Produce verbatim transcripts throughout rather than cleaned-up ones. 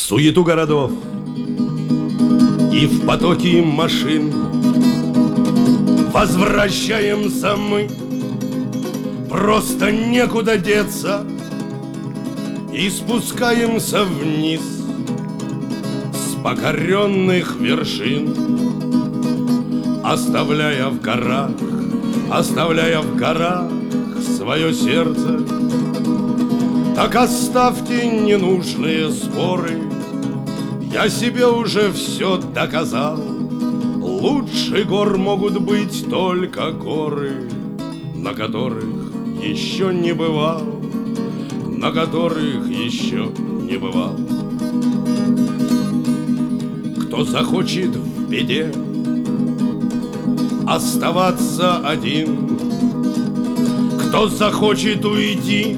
суету городов и в потоке машин возвращаемся мы, просто некуда деться, и спускаемся вниз с покоренных вершин, оставляя в горах, оставляя в горах свое сердце. Так оставьте ненужные споры, я себе уже все доказал. Лучше гор могут быть только горы, на которых еще не бывал, на которых еще не бывал. Кто захочет в беде оставаться один, кто захочет уйти,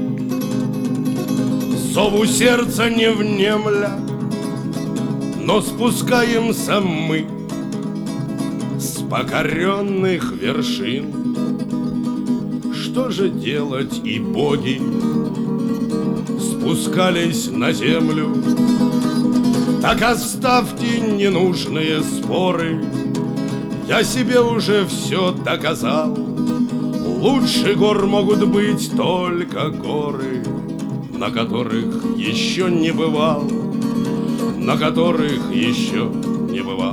зову сердца не внемля, но спускаемся мы с покоренных вершин. Что же делать, и боги спускались на землю? Так оставьте ненужные споры, я себе уже все доказал. Лучше гор могут быть только горы, на которых еще не бывал, на которых еще не бывал.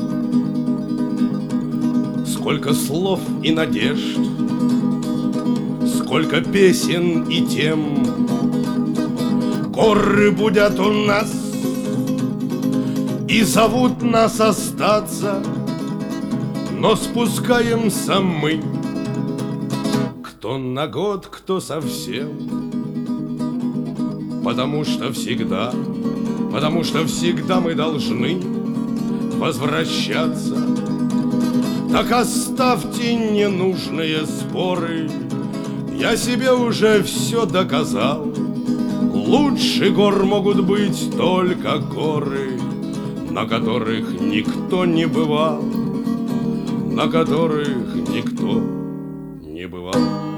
Сколько слов и надежд, сколько песен и тем, горы будят у нас и зовут нас остаться, но спускаемся мы, кто на год, кто совсем, потому что всегда, потому что всегда мы должны возвращаться. Так оставьте ненужные споры, я себе уже все доказал. Лучше гор могут быть только горы, на которых никто не бывал, на которых никто не бывал.